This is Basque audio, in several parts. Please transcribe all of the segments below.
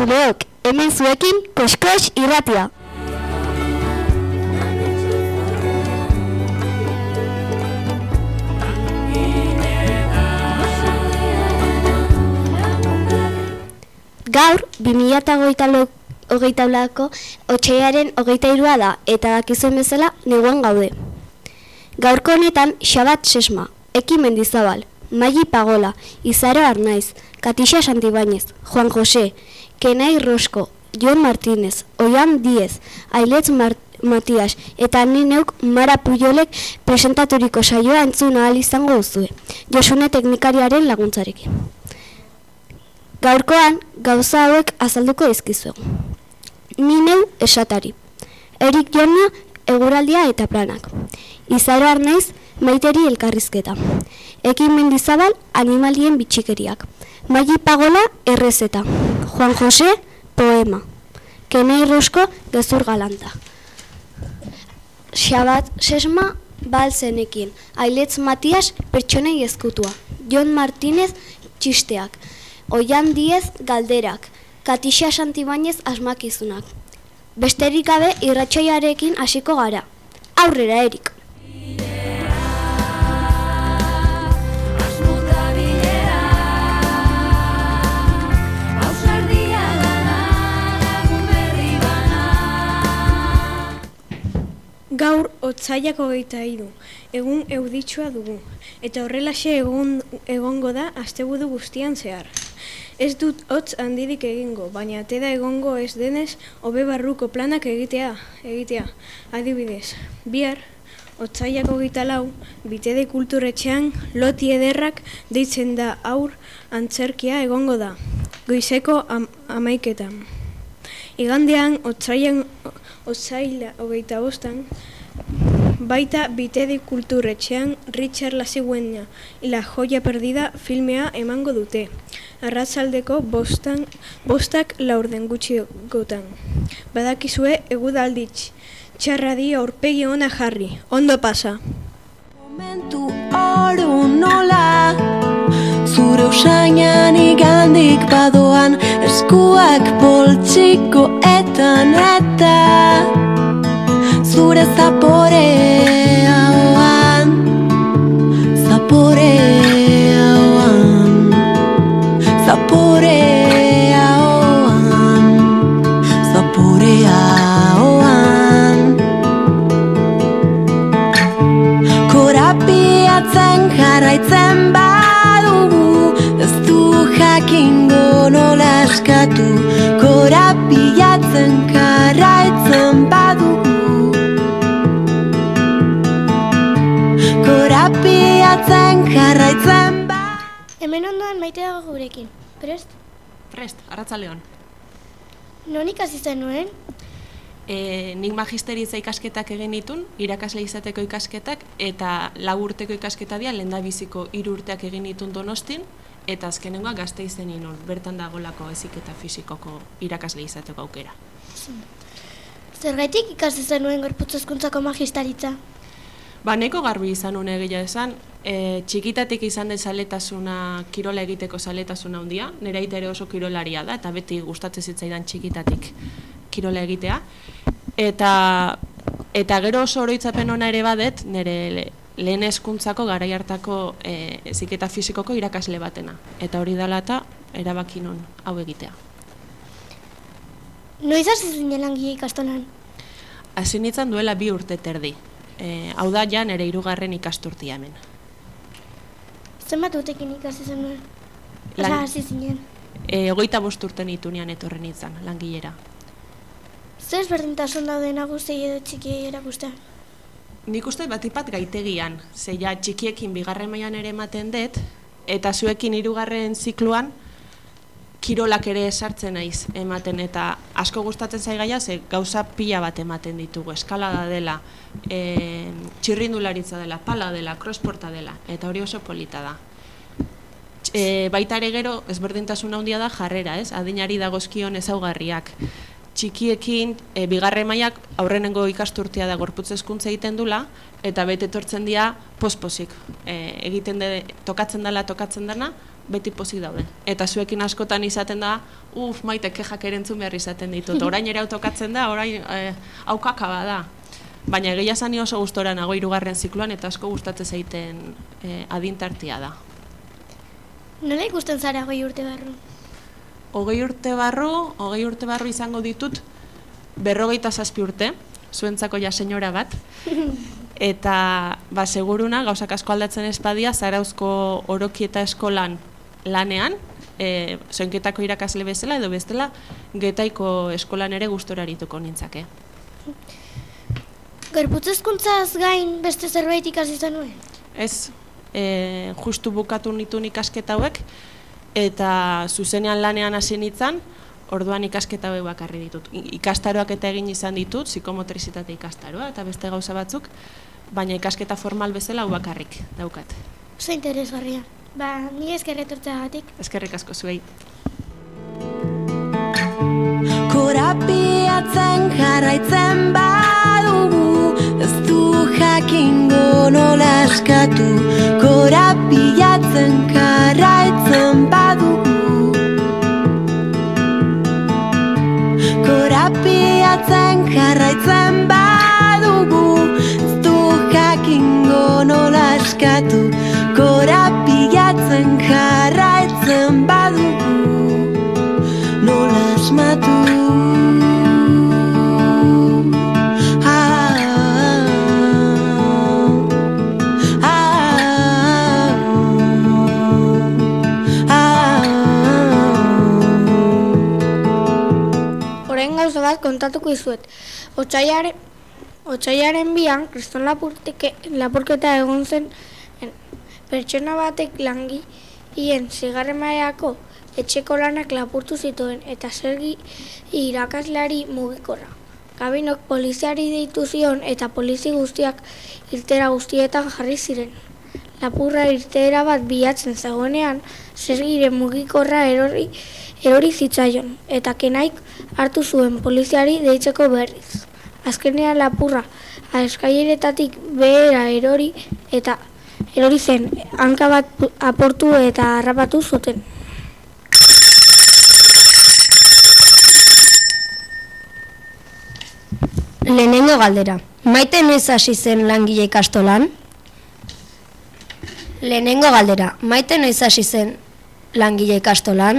entzuleok, hemen zuekin Koxkox irratia. Gaur, 2022ko otsailaren 23 da, eta dakizuen bezala neguan gaude. Gaurko honetan Xabat Sesma, Eki Mendizabal, Magi Pagola, Izaro Arnaiz, Katixa Santibañez, Juan José, Kenai Rosko, Jon Martínez, Oian Diez, Ailetz Matias eta ni neuk Mara Pujolek presentaturiko saioa entzun ahal izango duzue, Josune teknikariaren laguntzarekin. Gaurkoan, gauza hauek azalduko dizkizuegu. Ni neu esatari, Erik Jonia eguraldia eta planak, Izaro Arnaiz Maiteri elkarrizketa, Eki Mendizabal animalien bitxikeriak, Magi Pagola errezeta, Juan José poema, Kenai Rosko gezur galanta. Xabat Sesma balzenekin, Ailetz Matias pertsonei ezkutua, Jon Martínez txisteak, Oian Diez galderak, Katixa Santibañez asmakizunak. Besterik gabe irratsaioarekin hasiko gara. Aurrera, Erik! Gaur otsailak 23, egun euditsua dugu, eta horrelaxe egongo da asteburu guztian zehar. Ez dut hotz handirik egingo, baina atera egongo ez denez, hobe barruko planak egitea. Adibidez, bihar, otsailak 24, Bitede kulturetxean loti ederrak deitzen da aur antzerkia egongo da, goizeko 11:00. Igandean, otsaila 25, baita Bitede kulturetxean Richard Lasiguena La joya perdida filmea emango dute. Arratsaldeko 5:05 gutxiagotan. Badakizue egudaldi txarradi aurpegi ona jarri. Ondo pasa. Momentu oro nola, zure usainan igandik badoan, eskuak poltsiko eta zure zaporean, korapiatzen jarraitzen badugu, ez du jakingo nola eskatu, korapiatzen jarraitzen badugu. Hemen ondoan Maite dago gurekin. Prest? Prest, arratsaldeon. Non ikasi zenuen? Nik magisteritza ikasketak egin ditun, irakasle izateko ikasketak, eta 4 urteko ikasketa dira, lehendabiziko 3 urteak egin ditun Donostin, eta azkenengoa Gasteizen inun, bertan dagolako heziketa fisikoko irakasle izateko aukera. Zergaitik ikasi zenuen gorputz hezkuntzako magistaritza? Nahiko garbi izan nuen egia esan, txikitatik izan den zaletasuna, kirola egiteko zaletasuna handia, nire aita ere oso kirolaria da, eta beti gustatzen zitzaidan txikitatik kirola egitea. Eta gero oso oroitzapen ona ere badet, nire lehen hezkuntzako garai hartako heziketa fisikoko irakasle batena. Eta hori dela eta erabaki nun hau egitea. Noiz hasi zinen langile ikastolan? Hasi nintzen duela 2 urte terdi. Hau da ja nire 3. ikasturtia hemen. Zenbat urtekin ikasi zenuen? Hasi zinen? 25 urte nitunean etorri nintzen, langilera. Zer ezberdintasun daude nagusiei edo txikiei erakustea? Nik uste batipat gaitegian, zeia txikiekin 2. mailan ere ematen dut, eta zuekin 3. zikluan kirolak ere sartzen naiz ematen, eta asko gustatzen zaigaia, ze gauza pila bat ematen ditugu, eskalada dela, txirrindularitza dela, pala dela, crossporta dela, eta hori oso polita da. Baita ere gero, ezberdintasun handia da jarrera, adinari dagozkion ezaugarriak. Txikiekin, 2. mailak aurrenengo ikasturtea da gorputz hezkuntza egiten dula, eta bete etortzen dira pospozik. Tokatzen dela, beti pozik daude. Eta zuekin askotan izaten da, maite kexak erentzun behar izaten ditut. Orain ere autokatzen da, orain aukakaba da. Baina egia zani oso gustora nago 3. zikloan eta asko gustatzen zaiten adintartia da. Nola ikusten zara 20 urte barru? 20 urte barru izango ditut 57 urte, zuentzako ja senyora bat. Eta seguruna gauzak asko aldatzen espadia Zarauzko Orokieta eskolan lanean, soinketako irakasle bezala edo bestela Getaiko eskolan ere gustora arituko nintzake. Gorputz hezkuntzaz gain beste zerbait ikasi zenuen? Ez, justu bukatu nituen ikasketa hauek eta zuzenean lanean hasi nintzen, orduan ikasketa hauek bakarri ditut. Ikastaroak eta egin izan ditut, psikomotrizitate ikastaroa eta beste gauza batzuk, baina ikasketa formal bezala hau bakarrik daukat. Oso interesgarria. Ni eskerrik etortzeagatik. Eskerrik asko zuei. Korapiatzen jarraitzen badugu, ez du jakingo nola eskatu. Korapiatzen jarraitzen badugu, korapiatzen jarraitzen badugu, ez du jakingo nola eskatu. Korapiatzen jarraitzen badugu, nola asmatu. Orain gauza bat kontatuko izuet. Otsailaren 2an kriston lapurketa egon zen pertsona batek langileen 6. mailako etxeko lanak lapurtu zituen eta Sergi irakasleari mugikorra. Gabinok poliziari deitu zion eta polizi guztiak irtera guztietan jarri ziren. Lapurra irtera bat bilatzen zegoenean, Sergiren mugikorra erori zitzaion eta kenaik hartu zuen poliziari deitzeko berriz. Azkenean lapurra eskaileretatik behera erori zen, hanka bat aportu eta harrapatu zuten. Lehenengo galdera. Maite noiz hasi zen langile ikastolan? Lehenengo galdera. Maite noiz hasi zen langile ikastolan?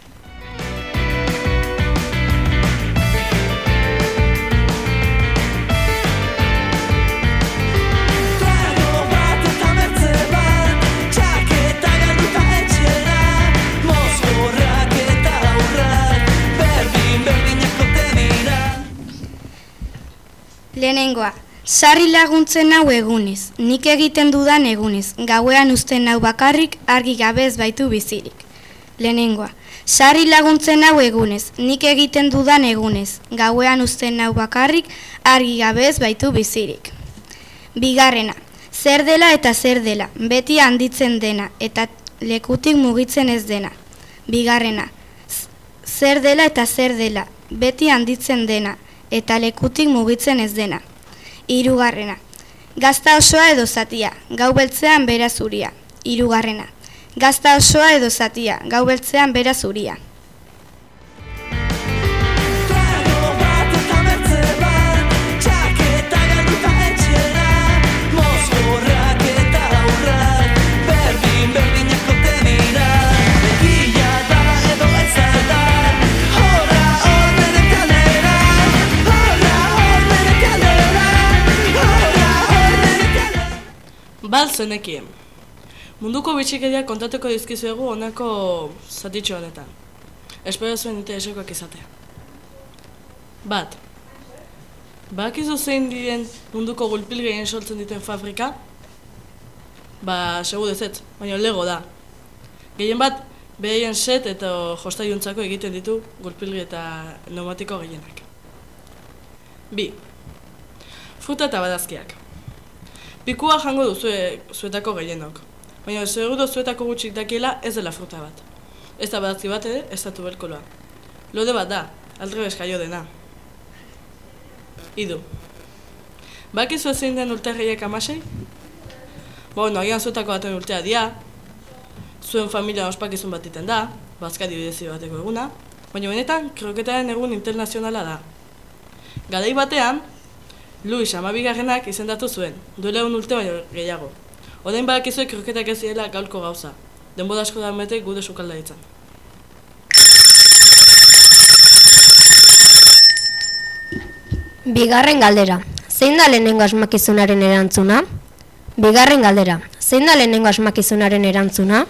Lehenengoa, sarri laguntzen hau egunez, nik egiten dudan egunez, gauean uzten hau bakarrik argi gabe ez baitu bizirik. Lehenengoa, sarri laguntzen hau egunez, nik egiten dudan egunez, gauean uzten hau bakarrik argi gabe ez baitu bizirik. Bigarrena, zer dela eta zer dela, beti handitzen dena eta lekutik mugitzen ez dena. Bigarrena, zer dela eta zer dela, beti handitzen dena eta lekutik mugitzen ez dena. Hirugarrena, gazta osoa edo zatia, gau beltzean bera zuria. Hirugarrena, gazta osoa edo zatia, gau beltzean bera zuria. Zenekien. Munduko bitxikeriak kontatuko dizkizuegu honako zatitxo honetan. Espero zuen interesekoak izatea. 1. Badakizu zein diren munduko gulpil gehien sortzen dituen fabrika? Segur dezetz, baina Lego da. Gehien bat, behaien set eta jostaiuntzako egiten ditu gulpilgi eta pneumatiko gehienak. 2. Fruta eta badazkiak. Pikua jango du zuetako gehienok, baina seguru zuetako gutxik dakiela ez dela fruta bat. Ez da badazki bat ere, ez da tuberkuloa. Lode bat da, aldrebes jaio dena. Idu. Bakizu zein den urte 16? Agian zuetako baten urtea dia. zuen familia ospakizun bat iten da, Bazkari bidezi bateko eguna, baina benetan kroketaren egun internazionala da. Garai batean, Luis Amabigarrenak izendatu zuen, duela 1 urte baino gehiago. Orain badakizue kroketak ez direla gaurko gauza, denbora asko da mete gure sukaldaritzan. Bigarren galdera, zein da lehenengo asmakizunaren erantzuna? Bigarren galdera, zein da lehenengo asmakizunaren erantzuna?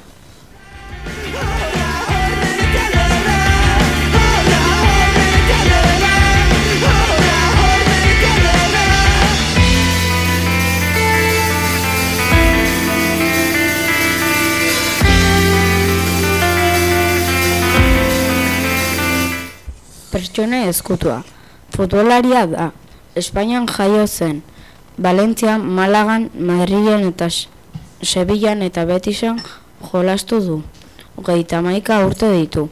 Pertsona ezkutua. Futbolaria da. Espainian jaio zen. Valentzian, Malagan, Madrilen eta Sevillan eta Betisan jolastu du. 31 urte ditu.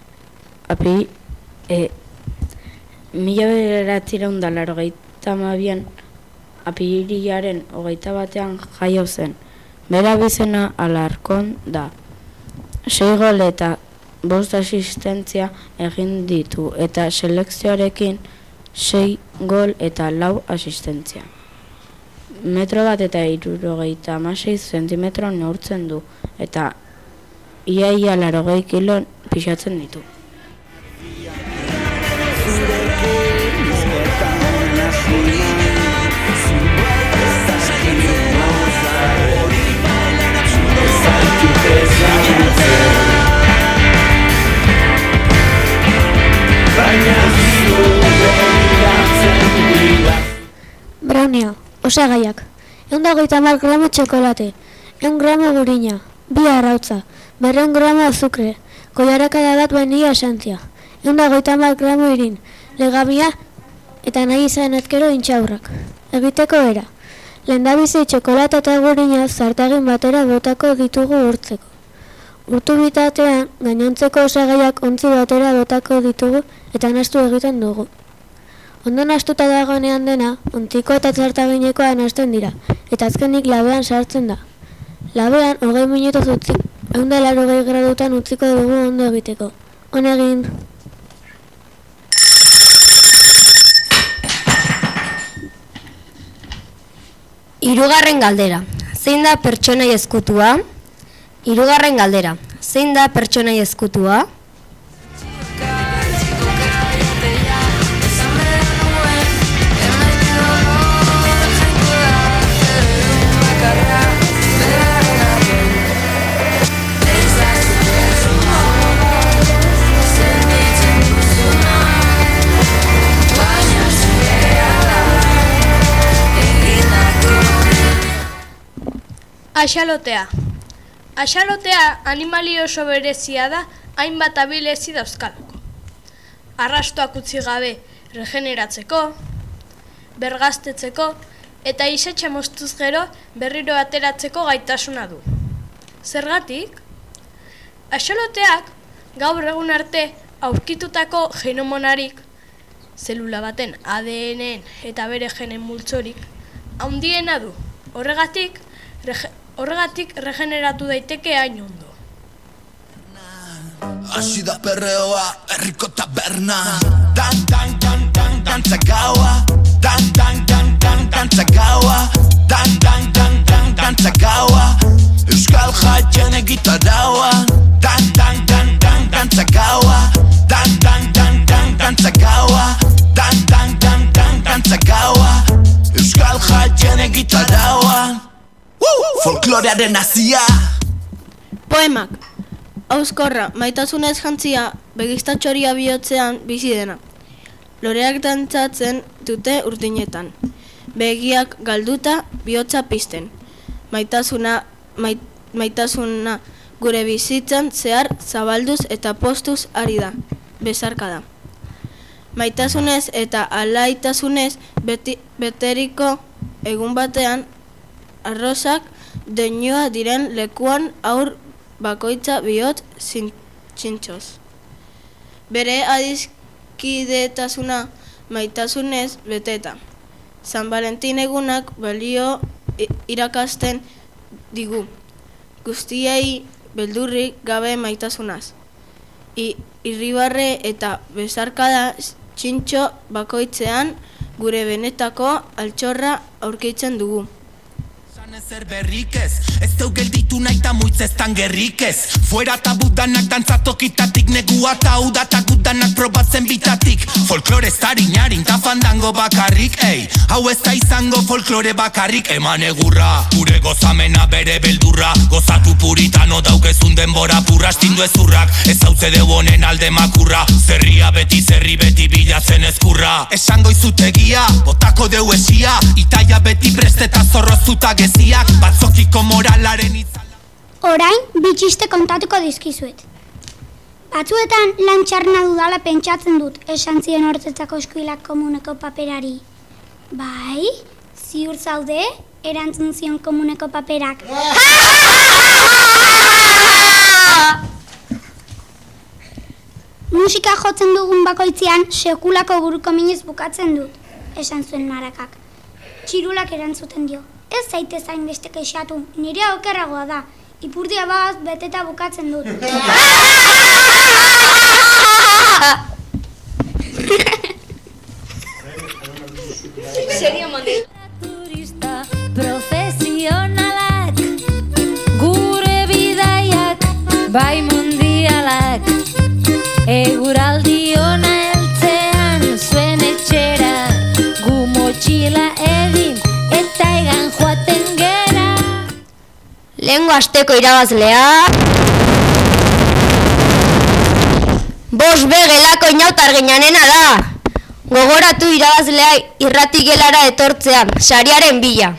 1982an apirilaren 21 jaio zen. Bera bizena Alarkon da. 6 gol eta 5 asistentzia egin ditu eta selekzioarekin 6 gol eta 4 asistentzia. 1,76 zentimetro neurtzen du eta ia 80 kilo pixatzen ditu. Brownia, osagaiak, 150 gramo txokolate, 100 gramo gurina, 2 arrautza, 200 gramo azukre, koiarakada bat vanilla esantzia, 150 gramo irin, legabia eta nahi izan ezkero intxaurrak. Egiteko era, lehendabizi txokolate eta gurina zartagin batera botako ditugu urtzeko. Urtu bitatean, gainontzeko osagaiak ontzi batera botako ditugu eta nahastu egiten dugu. Ondo nahastuta dagoenean dena, ontziko eta zartaginekoa nahasten dira, eta azkenik labean sartzen da. Labean, 20 minutuz 180 gradutan utziko dugu ondo egiteko. On egin! Hirugarren galdera, zein da pertsonai ezkutua? Hirugarren galdera, zein da pertsonai ezkutua? Axalotea. Axalotea animali oso berezia da, hainbat abilezi dauzkalako. Arrastoak utzi gabe regeneratzeko, bergaztetzeko eta isatxa moztuz gero berriro ateratzeko gaitasuna du. Zergatik? Axaloteak gaur egun arte aurkitutako genomonarik, zelula baten ADN eta bere genen multzorik, handiena du. Horregatik regeneratu daiteke hain ondo. Hasi da perreoa, herriko taberna. Dan, dan, dan, dan, dantza gaua. Dan, dan, dan, dan, dantza gaua. Dan, dan, dan, dan, dantza gaua. Euskal jaien egitaraua. Dan, dan, dan, dan, dantza gaua. Dan, dan, dan, dan, dantza gaua. Dan, dan, dan, dan, dantza gaua. Euskal jaien egitaraua. Folklorearen hasia. Poemak. Auskorra, maitasunez jantzia, begistatxoria bihotzean bizi dena. Loreak dantzatzen dute urdinetan. Begiak galduta, bihotza pizten. Maitasuna gure bizitzan zehar zabalduz eta postuz ari da. Bezarka da. Maitasunez eta alaitasunez beteriko egun batean arrozak doinua diren lekuan aur bakoitza bihot zintxoz. Bere adizkidetasuna maitasunez beteta. San Valentin egunak balio irakasten digu. Guztiei beldurrik gabe maitasunaz. Irribarre eta besarkada txintxo bakoitzean gure benetako altxorra aurkitzen dugu. Ezer berrik ez deu gelditu nahi ta muitzestan gerrik ez. Fuera tabudanak dantzatokitatik negua ta udata gudanak probatzen bitatik. Folklore zariñarin ta fandango bakarrik, ei, hau ez da izango folklore bakarrik. Eman egurra, gure gozamena bere beldurra, gozatu puritano daukezun denbora purra, astindu ezurrak, ez hautze deu honen alde makurra, zerria beti bilatzen ezkurra. Esango izutegia, botako deu esia, itaia beti presteta zorrozuta gezi. Batzokiko moralaren itzala. Orain, bitxiste kontatuko dizkizuet. Batzuetan lan txarna dudala pentsatzen dut, esan zion hortzetzako eskuilak komuneko paperari. Bai, ziur zaude, erantzun zion komuneko paperak. Musika jotzen dugun bakoitzean, sekulako buruko minez bukatzen dut, esan zuen Marakak. Txirulak erantzuten dio. Ez zaite zain beste kexatu, nire okerragoa da. Ipurdia bat beteta bukatzen dut. Serio mandi. Turista profesionalak, gure bidaiak, bai mundialak. Eguraldi ona heltzean zuen etxera, gu motxila egin eta egan joaten gera. Lehengo asteko irabazlea 5B gelako inautar ginanena da. Gogoratu irabazlea irrati gelara etortzean, sariaren bila.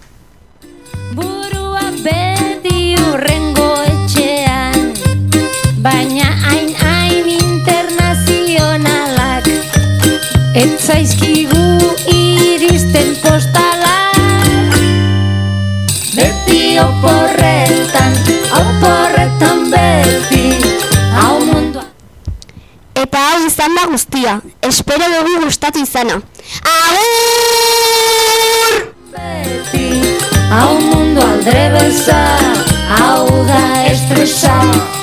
Burua beti urrengo etxean, baina hain internazionalak, ez zaizkigu iristen postalak. Beti oporretan beti, hau mundua. Eta hau izan da guztia, espero dugu gustatu izana. Agur! Beti, hau mundu aldrebesa, hau da estresa.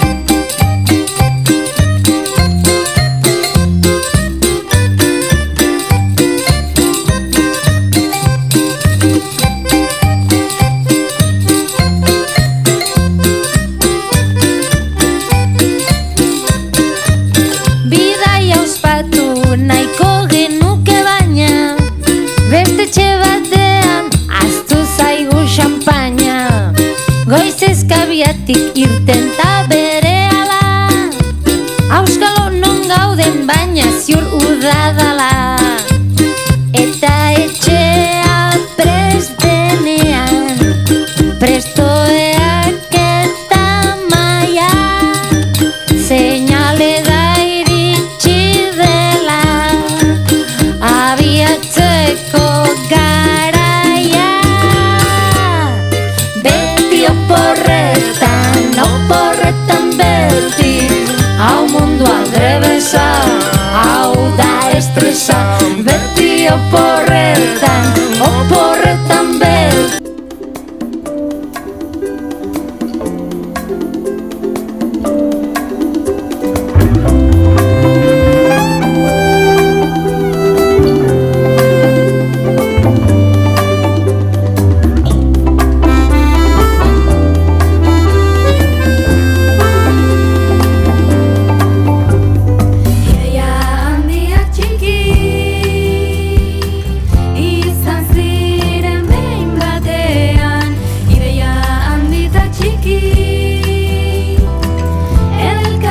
Goizezkabiatik irten ta berehala, auskalo non gauden baina ziur udadala. Eta etxea prest denean, prestoeak eta maia, seinale da iritsi dela, abiatzeko garaia. Oporretan beti, hau mundu aldrebesa, hau da estresa. Beti oporretan